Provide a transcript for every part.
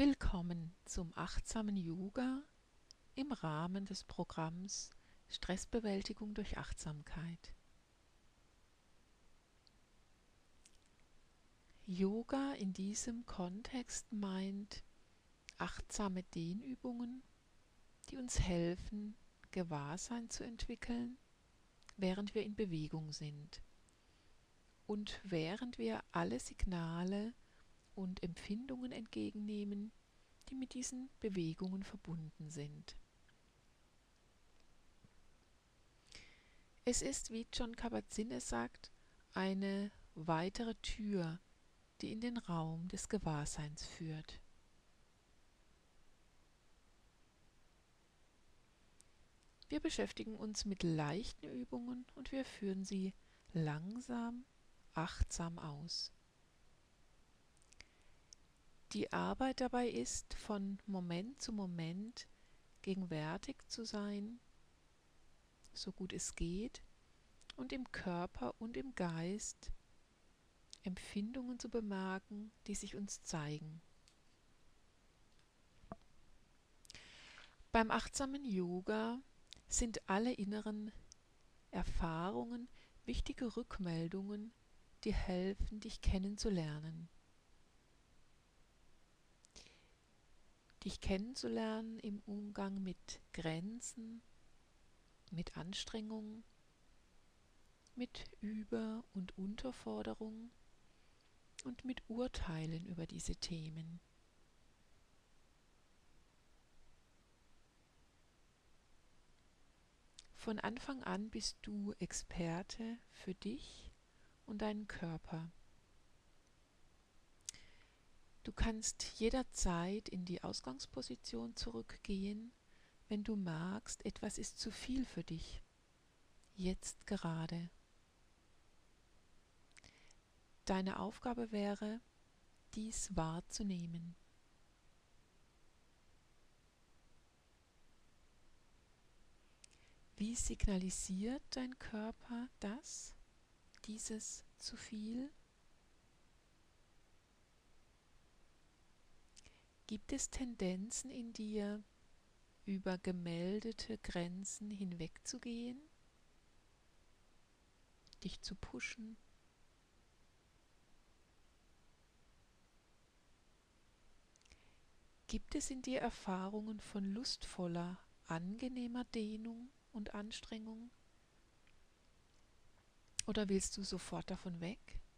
Willkommen zum achtsamen Yoga im Rahmen des Programms Stressbewältigung durch Achtsamkeit. Yoga in diesem Kontext meint achtsame Dehnübungen, die uns helfen, Gewahrsein zu entwickeln, während wir in Bewegung sind und während wir alle Signale und Empfindungen entgegennehmen, die mit diesen Bewegungen verbunden sind. Es ist, wie Jon Kabat-Zinn es sagt, eine weitere Tür, die in den Raum des Gewahrseins führt. Wir beschäftigen uns mit leichten Übungen und wir führen sie langsam, achtsam aus. Die Arbeit dabei ist, von Moment zu Moment gegenwärtig zu sein, so gut es geht, und im Körper und im Geist Empfindungen zu bemerken, die sich uns zeigen. Beim achtsamen Yoga sind alle inneren Erfahrungen wichtige Rückmeldungen, die helfen, dich kennenzulernen. Dich kennenzulernen im Umgang mit Grenzen, mit Anstrengung, mit Über- und Unterforderung und mit Urteilen über diese Themen. Von Anfang an bist du Experte für dich und deinen Körper. Du kannst jederzeit in die Ausgangsposition zurückgehen, wenn du merkst, etwas ist zu viel für dich, jetzt gerade. Deine Aufgabe wäre, dies wahrzunehmen. Wie signalisiert dein Körper dieses zu viel? Gibt es Tendenzen in dir, über gemeldete Grenzen hinwegzugehen, dich zu pushen? Gibt es in dir Erfahrungen von lustvoller, angenehmer Dehnung und Anstrengung? Oder willst du sofort davon weg?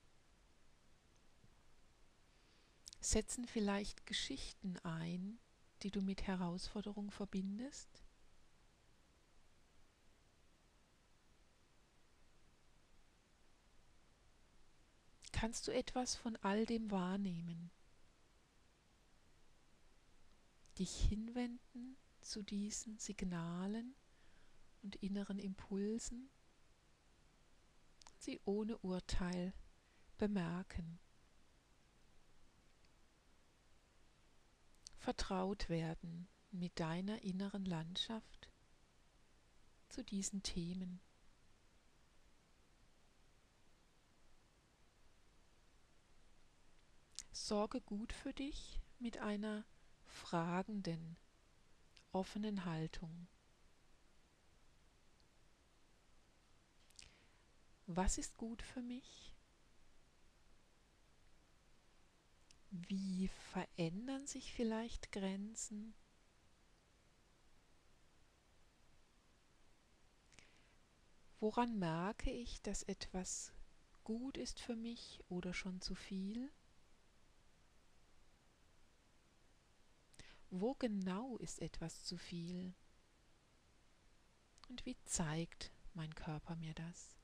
Setzen vielleicht Geschichten ein, die du mit Herausforderung verbindest? Kannst du etwas von all dem wahrnehmen? Dich hinwenden zu diesen Signalen und inneren Impulsen, sie ohne Urteil bemerken. Vertraut werden mit deiner inneren Landschaft zu diesen Themen. Sorge gut für dich mit einer fragenden, offenen Haltung. Was ist gut für mich? Wie verändern sich vielleicht Grenzen? Woran merke ich, dass etwas gut ist für mich oder schon zu viel? Wo genau ist etwas zu viel? Und wie zeigt mein Körper mir das?